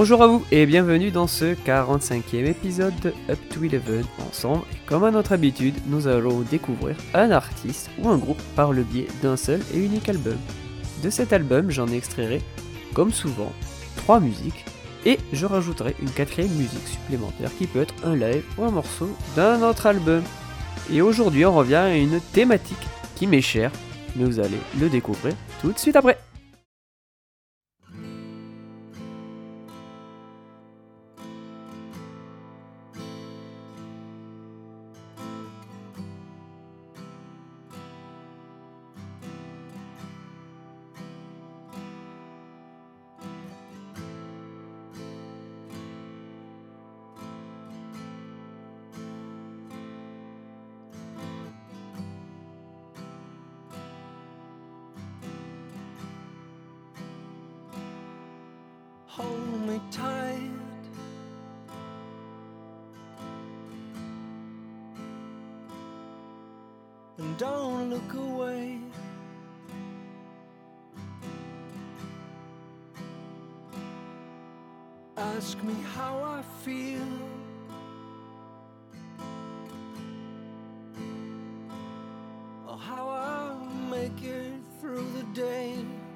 Bonjour à vous et bienvenue dans ce 45e épisode de Up to 11. Ensemble, et comme à notre habitude, nous allons découvrir un artiste ou un groupe par le biais d'un seul et unique album. De cet album, j'en extrairai, comme souvent, 3 musiques et je rajouterai une 4e musique supplémentaire qui peut être un live ou un morceau d'un autre album. Et aujourd'hui, on revient à une thématique qui m'est chère, mais vous allez le découvrir tout de suite après. Hold me tight, and don't look away. Ask me how I feel, or how I'll make it through the day.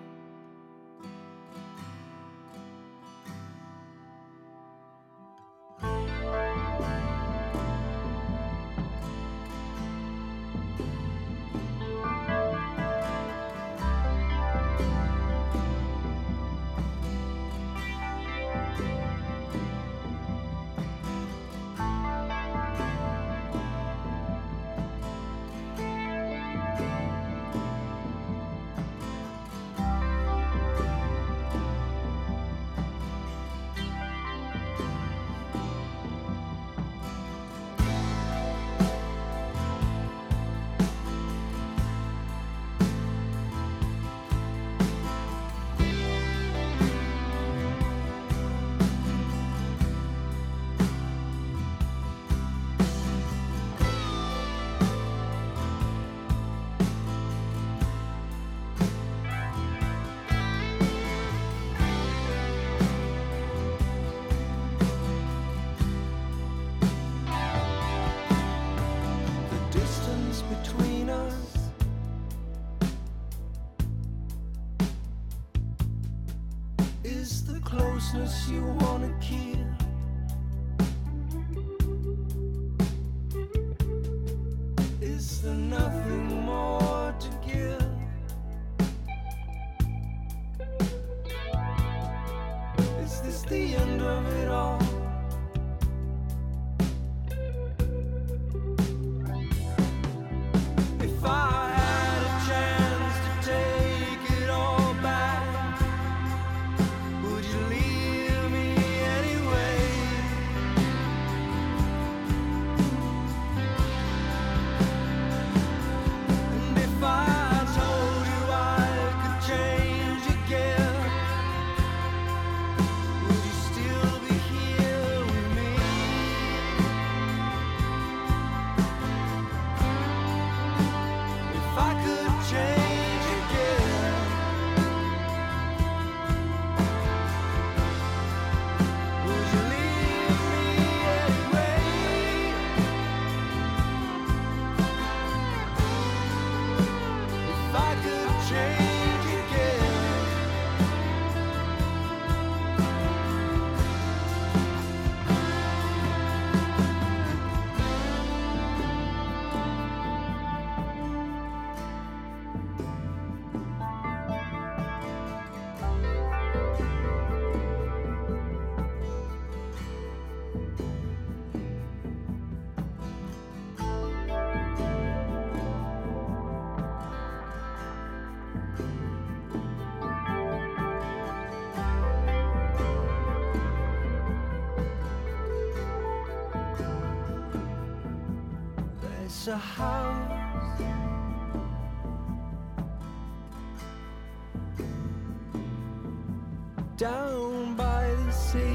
Between us is the closeness you wanna keep. Is there nothing more to give? Is this the end of it all? If I had a chance to take it all back, would you leave me anyway? And if I told you I could change again, would you still be here with me? If I could change again, would you leave me anyway? If I could change again. There's a house down by the sea.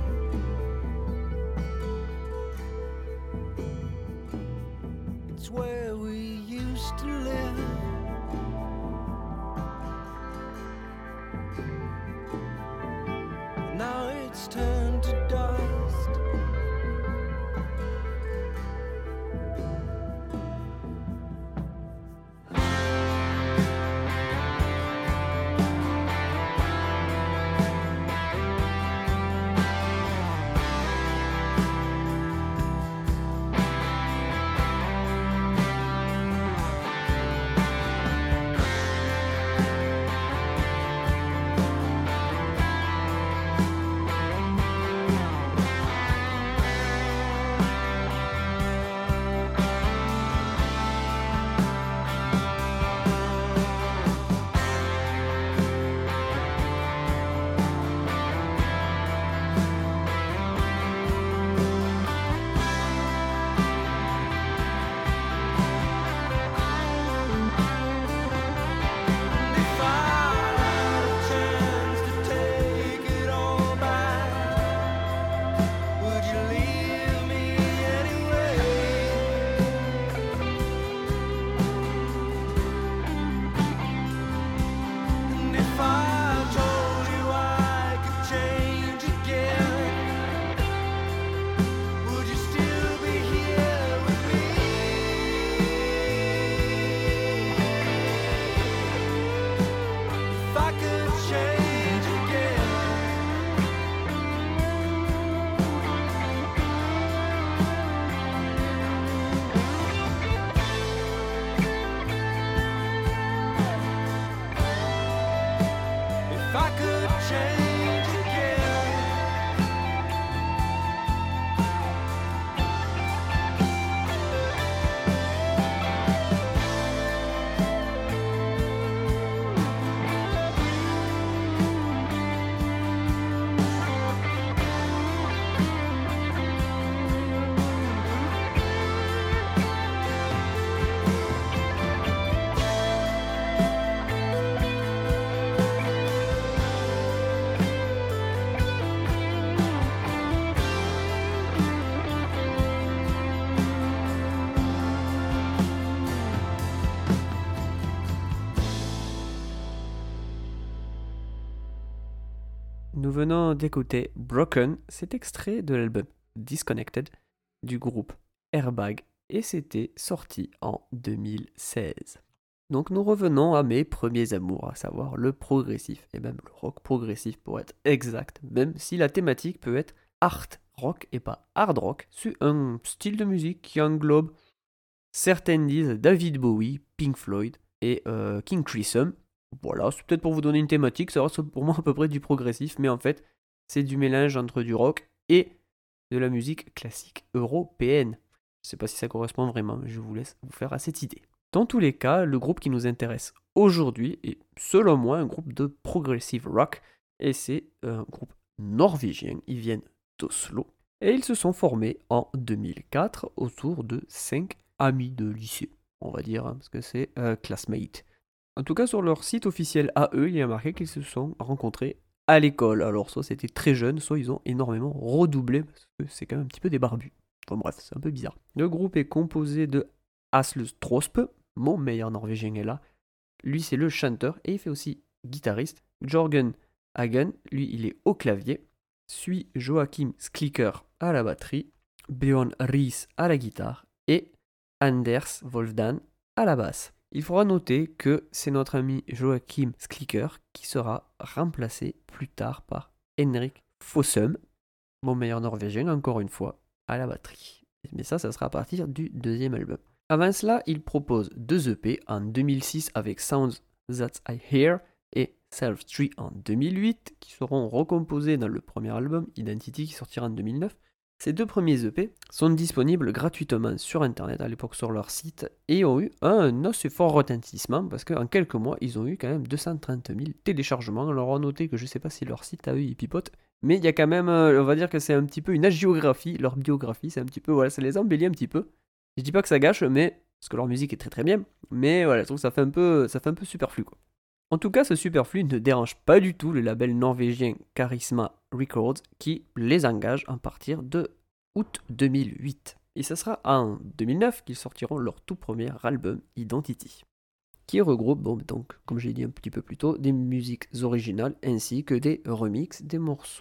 It's where we used to live. Now it's hearts turn to dust. Nous venons d'écouter Broken, cet extrait de l'album Disconnected du groupe Airbag et c'était sorti en 2016. Donc nous revenons à mes premiers amours, à savoir le progressif et même le rock progressif pour être exact, même si la thématique peut être art rock et pas hard rock. C'est un style de musique qui englobe, certaines disent David Bowie, Pink Floyd et King Crimson. Voilà, c'est peut-être pour vous donner une thématique, ça reste pour moi à peu près du progressif, mais en fait, c'est du mélange entre du rock et de la musique classique européenne. Je ne sais pas si ça correspond vraiment, mais je vous laisse vous faire à cette idée. Dans tous les cas, le groupe qui nous intéresse aujourd'hui est, selon moi, un groupe de progressive rock, et c'est un groupe norvégien, ils viennent d'Oslo, et ils se sont formés en 2004 autour de 5 amis de lycée, on va dire, hein, parce que c'est classmate. En tout cas, sur leur site officiel à eux, il y a marqué qu'ils se sont rencontrés à l'école. Alors, soit c'était très jeune, soit ils ont énormément redoublé, parce que c'est quand même un petit peu des barbus. Enfin bref, c'est un peu bizarre. Le groupe est composé de Asle Strospe, mon meilleur norvégien est là. Lui, c'est le chanteur, et il fait aussi guitariste. Jorgen Hagen, lui, il est au clavier. Suit Joachim Sklicker à la batterie. Björn Ries à la guitare. Et Anders Wolfdan à la basse. Il faudra noter que c'est notre ami Joachim Sklicker qui sera remplacé plus tard par Henrik Fossum, mon meilleur norvégien, encore une fois, à la batterie. Mais ça sera à partir du deuxième album. Avant cela, il propose 2 EP en 2006 avec Sounds That I Hear et Self Tree en 2008, qui seront recomposés dans le premier album, Identity, qui sortira en 2009. Ces 2 premiers EP sont disponibles gratuitement sur internet à l'époque sur leur site et ont eu un assez fort retentissement parce qu'en quelques mois ils ont eu quand même 230 000 téléchargements. Alors on va noter que je ne sais pas si leur site à eux il pipote, mais il y a quand même, on va dire que c'est un petit peu une hagiographie, leur biographie, c'est un petit peu, voilà, ça les embellit un petit peu. Je dis pas que ça gâche, mais parce que leur musique est très très bien, mais voilà, je trouve que ça fait un peu superflu quoi. En tout cas, ce superflu ne dérange pas du tout le label norvégien Charisma Records qui les engage à partir de août 2008. Et ce sera en 2009 qu'ils sortiront leur tout premier album Identity, qui regroupe, donc, comme j'ai dit un petit peu plus tôt, des musiques originales ainsi que des remixes, des morceaux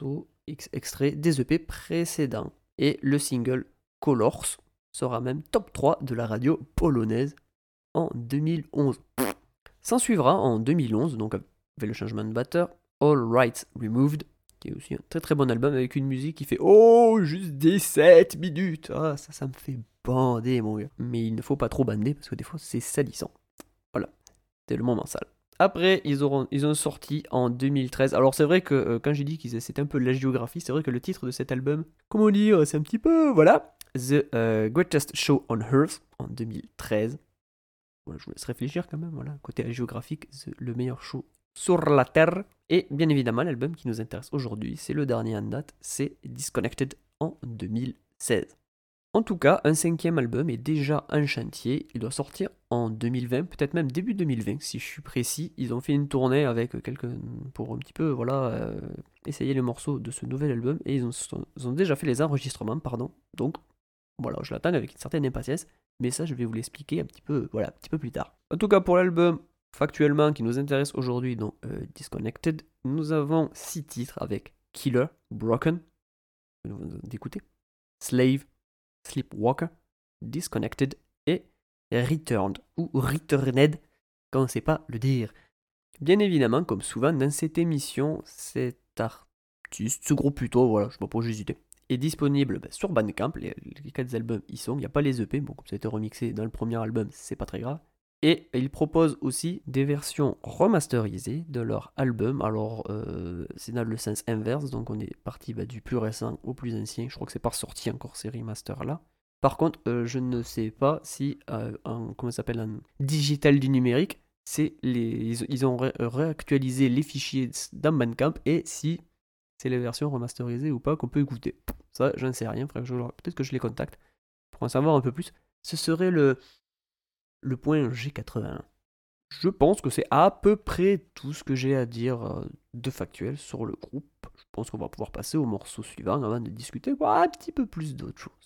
extrait des EP précédents. Et le single Colors sera même top 3 de la radio polonaise en 2011. S'en suivra en 2011, donc avec le changement de batteur, All Rights Removed, qui est aussi un très très bon album avec une musique qui fait juste 17 minutes. Ah, ça me fait bander, mon gars. Mais il ne faut pas trop bander parce que des fois c'est salissant. Voilà, c'est le moment sale. Après, ils ont sorti en 2013. Alors c'est vrai que quand j'ai dit que c'était un peu la géographie, c'est vrai que le titre de cet album, comment dire, c'est un petit peu, voilà, The Greatest Show on Earth en 2013. Voilà, je vous laisse réfléchir quand même, voilà, côté géographique, le meilleur show sur la Terre. Et bien évidemment, l'album qui nous intéresse aujourd'hui, c'est le dernier en date, c'est Disconnected en 2016. En tout cas, un 5e album est déjà en chantier, il doit sortir en 2020, peut-être même début 2020 si je suis précis. Ils ont fait une tournée avec pour un petit peu essayer les morceaux de ce nouvel album et ils ont déjà fait les enregistrements, donc voilà, je l'attends avec une certaine impatience, mais ça je vais vous l'expliquer un petit peu plus tard. En tout cas pour l'album factuellement qui nous intéresse aujourd'hui, donc Disconnected, nous avons 6 titres avec Killer, Broken, d'écouter, Slave, Sleepwalker, Disconnected et Returned, ou Returned, quand on ne sait pas le dire. Bien évidemment, comme souvent dans cette émission, cet artiste, ce groupe plutôt, voilà, je ne sais pas pourquoi j'hésitais, est disponible sur Bandcamp, les 4 albums y sont, il n'y a pas les EP, bon comme ça a été remixé dans le premier album, c'est pas très grave. Et ils proposent aussi des versions remasterisées de leur album. Alors, c'est dans le sens inverse, donc on est parti du plus récent au plus ancien. Je crois que c'est pas sorti encore ces remasters-là. Par contre, je ne sais pas si, en digital du numérique, ils ont réactualisé les fichiers dans Bandcamp et si c'est les versions remasterisées ou pas qu'on peut écouter. Ça, j'en sais rien. Peut-être que je les contacte pour en savoir un peu plus. Ce serait le point G81. Je pense que c'est à peu près tout ce que j'ai à dire de factuel sur le groupe. Je pense qu'on va pouvoir passer au morceau suivant avant de discuter un petit peu plus d'autres choses.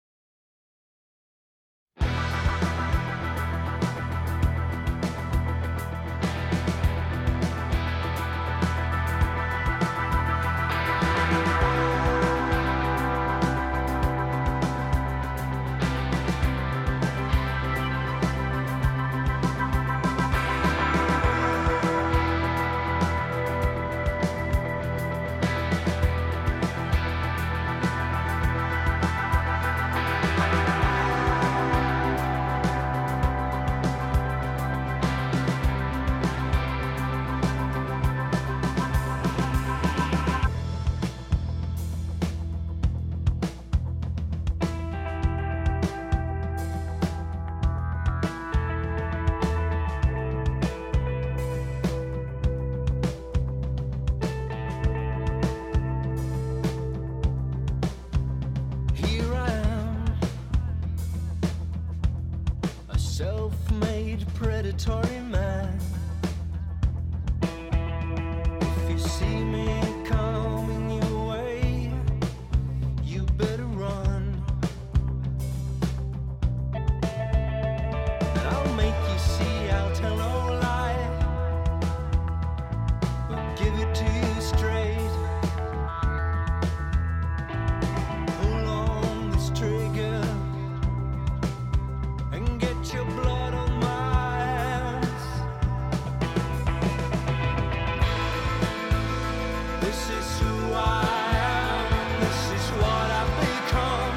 Self-made predatory man. If you see me coming your way, you better run. And I'll make you see I'll tell no lie, but give it to you straight. Pull on this trigger and get your blood on my ass. This is who I am, this is what I've become.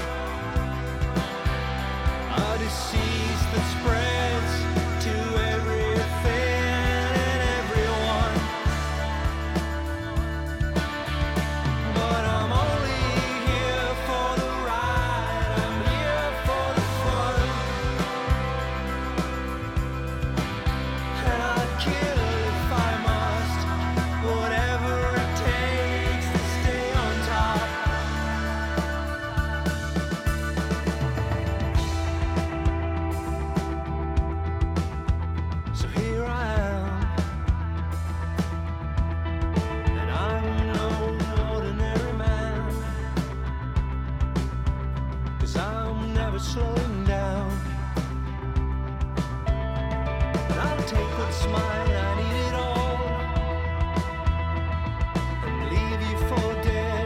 A disease that spreads to everything and everyone. But I'm only here for the ride, I'm here for the fun. And I'd kill if I must, whatever it takes to stay on top. So here I am, and I'm no ordinary man, 'cause I'm never slowing down. And I'll take what's mine, I need it all, and leave you for dead.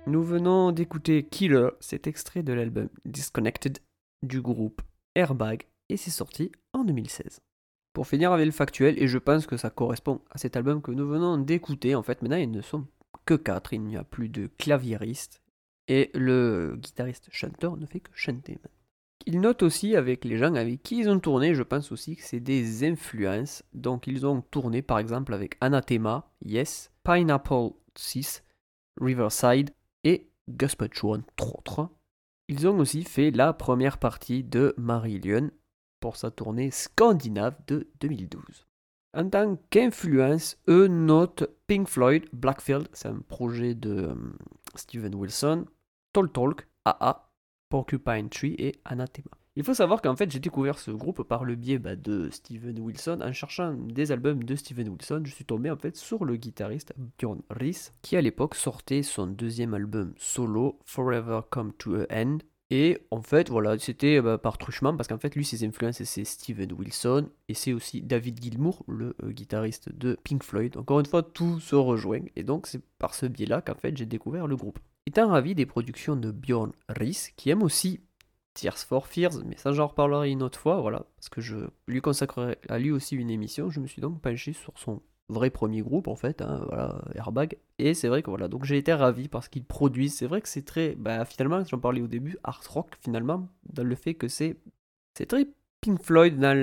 Nous venons d'écouter Killer, cet extrait de l'album Disconnected du groupe Airbag, et c'est sorti en 2016. Pour finir avec le factuel, et je pense que ça correspond à cet album que nous venons d'écouter, en fait maintenant ils ne sont que 4, il n'y a plus de claviériste, et le guitariste chanteur ne fait que chanter. Ils notent aussi avec les gens avec qui ils ont tourné, je pense aussi que c'est des influences, donc ils ont tourné par exemple avec Anathema, Yes, Pineapple 6, Riverside et Gazpacho entre autres. Ils ont aussi fait la première partie de Marillion pour sa tournée scandinave de 2012. En tant qu'influence, eux notent Pink Floyd, Blackfield, c'est un projet de Steven Wilson, Tall Talk, AA, Porcupine Tree et Anathema. Il faut savoir qu'en fait j'ai découvert ce groupe par le biais de Steven Wilson. En cherchant des albums de Steven Wilson, je suis tombé en fait sur le guitariste Björn Ries, qui à l'époque sortait son deuxième album solo, Forever Come to a End. Et en fait, voilà, c'était par truchement, parce qu'en fait, lui, ses influences, c'est Steven Wilson, et c'est aussi David Gilmour, le guitariste de Pink Floyd. Encore une fois, tout se rejoint, et donc c'est par ce biais-là qu'en fait, j'ai découvert le groupe. Étant ravi des productions de Björn Ries, qui aime aussi Tears for Fears, mais ça j'en reparlerai une autre fois, voilà, parce que je lui consacrerai à lui aussi une émission, je me suis donc penché sur son vrai premier groupe en fait, hein, voilà, Airbag, et c'est vrai que voilà, donc j'ai été ravi parce qu'ils produisent, c'est vrai que c'est très, finalement, j'en parlais au début, art rock finalement, dans le fait que c'est très Pink Floyd dans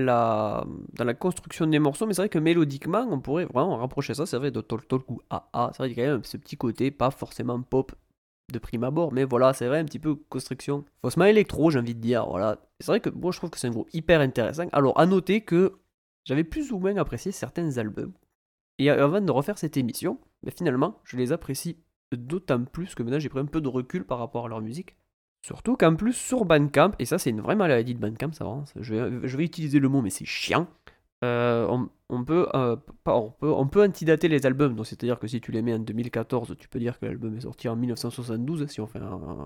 la construction des morceaux, mais c'est vrai que mélodiquement, on pourrait vraiment rapprocher ça, c'est vrai, de Talk Talk ou AA, c'est vrai qu'il y a quand même ce petit côté, pas forcément pop, de prime abord, mais voilà, c'est vrai, un petit peu construction faussement électro, j'ai envie de dire, voilà. C'est vrai que moi je trouve que c'est un groupe hyper intéressant. Alors à noter que j'avais plus ou moins apprécié certains albums, et avant de refaire cette émission, mais finalement je les apprécie d'autant plus que maintenant j'ai pris un peu de recul par rapport à leur musique. Surtout qu'en plus sur Bandcamp, et ça c'est une vraie maladie de Bandcamp, ça va, je vais utiliser le mot mais c'est chiant, on peut antidater les albums, donc c'est-à-dire que si tu les mets en 2014, tu peux dire que l'album est sorti en 1972, si on fait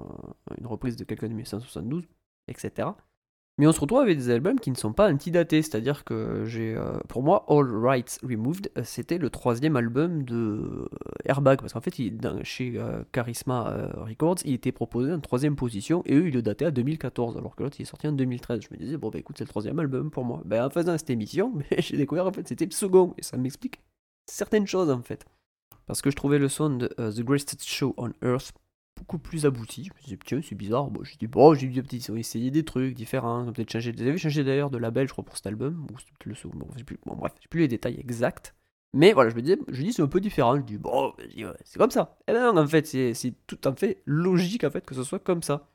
une reprise de quelqu'un de 1972, etc. Mais on se retrouve avec des albums qui ne sont pas antidatés, c'est-à-dire que pour moi, All Rights Removed, c'était le troisième album de Airbag, parce qu'en fait, chez Charisma Records, il était proposé en troisième position, et eux, ils le dataient à 2014, alors que l'autre, il est sorti en 2013. Je me disais, bon, écoute, c'est le troisième album pour moi. En faisant cette émission, j'ai découvert, en fait, c'était le second, et ça m'explique certaines choses, en fait. Parce que je trouvais le son de The Greatest Show on Earth beaucoup plus abouti. Je me suis dit, tiens, c'est bizarre. Bon, j'ai dit, peut-être ils ont essayé des trucs différents. Ils ont peut-être changé. Ils avaient changé d'ailleurs de label, je crois, pour cet album. Ou c'était le second. Bon, bref, j'ai plus les détails exacts. Mais voilà, je dis, c'est un peu différent. Je dis, bon, ouais, c'est comme ça. Et ben non, en fait, c'est tout à fait logique, en fait, que ce soit comme ça.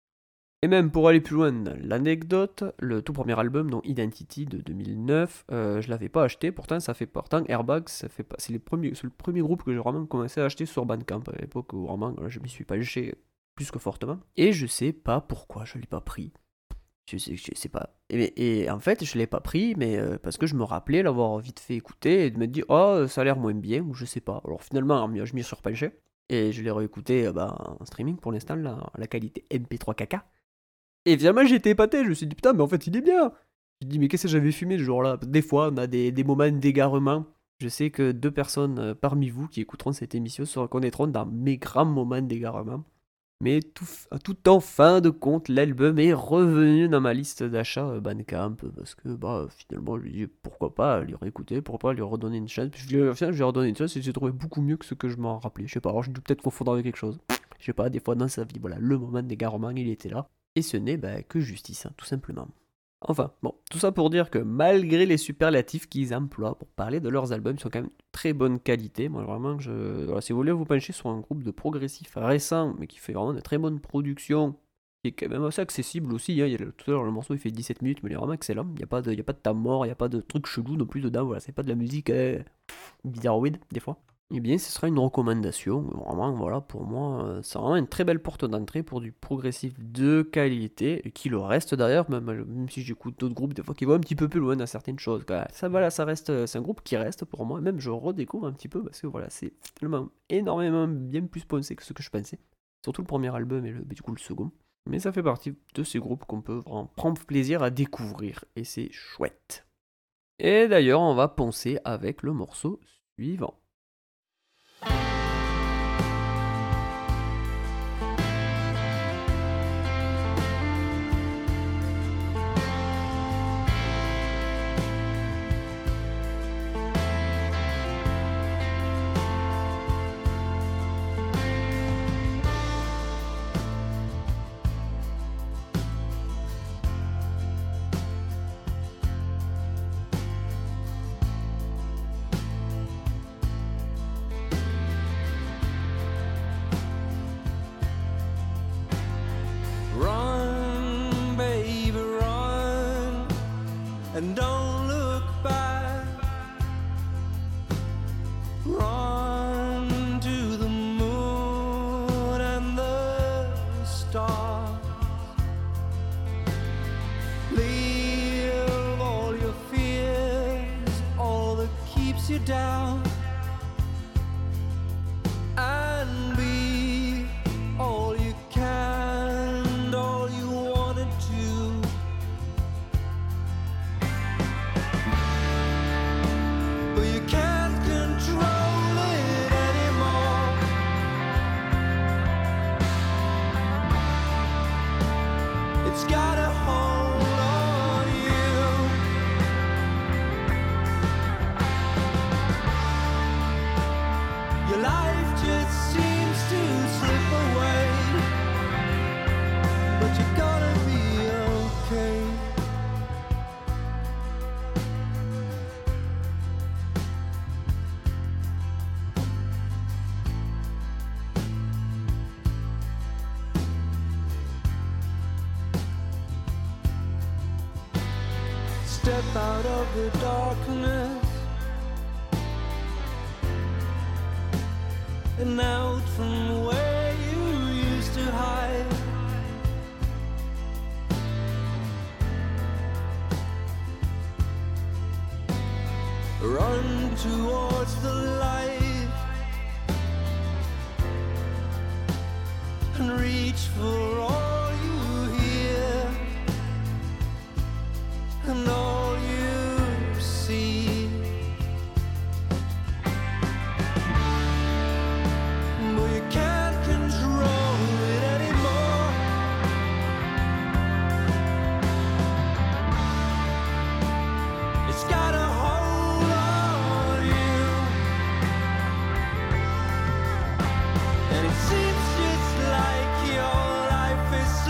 Et même pour aller plus loin dans l'anecdote, le tout premier album, donc Identity de 2009, je l'avais pas acheté, pourtant Airbag, c'est le premier groupe que j'ai vraiment commencé à acheter sur Bandcamp à l'époque où vraiment je m'y suis penché plus que fortement. Et je sais pas pourquoi je l'ai pas pris. Je sais pas. Et en fait, je l'ai pas pris, mais parce que je me rappelais l'avoir vite fait écouter et de me dire, oh, ça a l'air moins bien, ou je sais pas. Alors finalement, je m'y suis repenché et je l'ai réécouté en streaming pour l'instant, la qualité MP3 caca. Et finalement, j'ai été épaté, je me suis dit, putain, mais en fait, il est bien. J'ai dit, mais qu'est-ce que j'avais fumé ce jour-là? Des fois, on a des moments d'égarement. Je sais que 2 personnes parmi vous qui écouteront cette émission se reconnaîtront dans mes grands moments d'égarement. Mais tout en fin de compte, l'album est revenu dans ma liste d'achat Bandcamp, parce que finalement, je lui dis, pourquoi pas lui réécouter, pourquoi pas lui redonner une chance. Puis au final, je lui ai redonné une chance et j'ai trouvé beaucoup mieux que ce que je m'en rappelais. Je sais pas, alors je dû peut-être confondre avec quelque chose. Je sais pas, des fois dans sa vie, voilà, le moment d'égarement, il était là. Et ce n'est que justice, tout simplement. Enfin, bon, tout ça pour dire que malgré les superlatifs qu'ils emploient pour parler de leurs albums, ils sont quand même de très bonne qualité. Moi, vraiment, si vous voulez vous pencher sur un groupe de progressifs récents, mais qui fait vraiment de très bonnes productions, qui est quand même assez accessible aussi, hein. Tout à l'heure, le morceau il fait 17 minutes, mais il est vraiment excellent. Il n'y a pas de temps mort, il n'y a pas de trucs chelous non plus dedans. Voilà, c'est pas de la musique bizarroïde, des fois. Eh bien, ce sera une recommandation. Vraiment, voilà, pour moi, c'est vraiment une très belle porte d'entrée pour du progressif de qualité, et qui le reste d'ailleurs, même si j'écoute d'autres groupes, des fois, qui vont un petit peu plus loin dans certaines choses. Ça, voilà, ça reste, c'est un groupe qui reste pour moi. Même je redécouvre un petit peu, parce que voilà, c'est tellement énormément bien plus pensé que ce que je pensais. Surtout le premier album et du coup le second. Mais ça fait partie de ces groupes qu'on peut vraiment prendre plaisir à découvrir, et c'est chouette. Et d'ailleurs, on va poncer avec le morceau suivant. back. Run to the moon and the stars. Leave all your fears, all that keeps you down, and be all you can, all you wanted to. But you can't control it anymore. It's got a hold on you. Your life just seems to slip away, but you're gonna be okay. Step out of the darkness and out from where you used to hide. Run towards the light and reach for all you hear and all you see. But you can't control it anymore. It's got a hold on you, and it seems just like your life is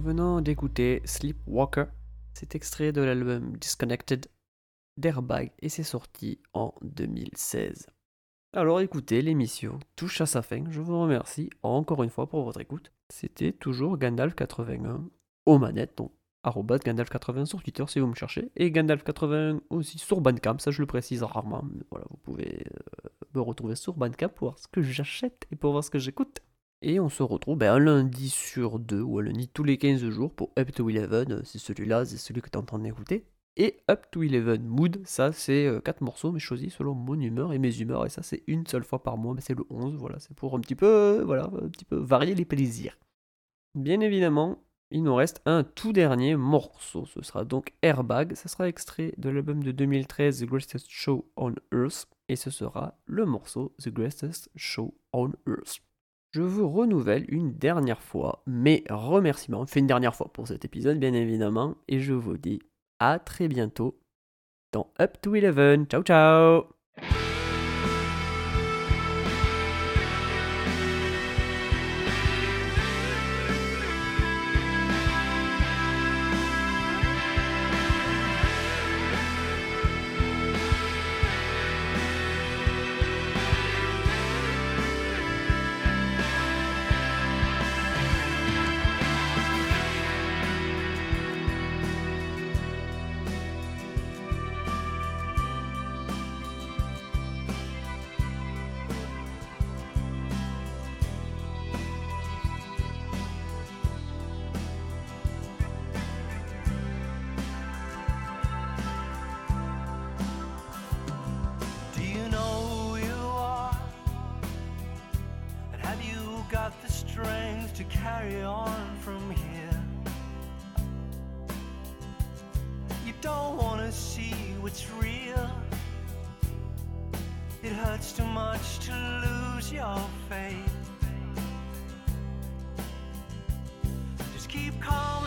Nous venons d'écouter Sleepwalker. C'est extrait de l'album Disconnected d'Airbag et c'est sorti en 2016. Alors écoutez, l'émission touche à sa fin. Je vous remercie encore une fois pour votre écoute. C'était toujours Gandalf81 aux manettes, donc @Gandalf81 sur Twitter si vous me cherchez, et Gandalf81 aussi sur Bandcamp, ça je le précise rarement, mais voilà, vous pouvez me retrouver sur Bandcamp pour voir ce que j'achète et pour voir ce que j'écoute. Et on se retrouve un lundi sur 2 ou un lundi tous les 15 jours pour Up to 11, c'est celui-là, c'est celui que tu es en train d'écouter. Et Up to 11 Mood, ça c'est 4 morceaux mais choisis selon mon humeur et mes humeurs, et ça c'est une seule fois par mois, mais c'est le 11, voilà, c'est pour un petit peu varier les plaisirs. Bien évidemment, il nous reste un tout dernier morceau, ce sera donc Airbag, ça sera extrait de l'album de 2013 The Greatest Show on Earth, et ce sera le morceau The Greatest Show on Earth. Je vous renouvelle une dernière fois mes remerciements, enfin une dernière fois pour cet épisode bien évidemment, et je vous dis à très bientôt dans Up to 11. Ciao ciao! Do you know who you are? And have you got the strength to carry on from here? You don't want to see what's real. It hurts too much to lose your faith. Just keep calm.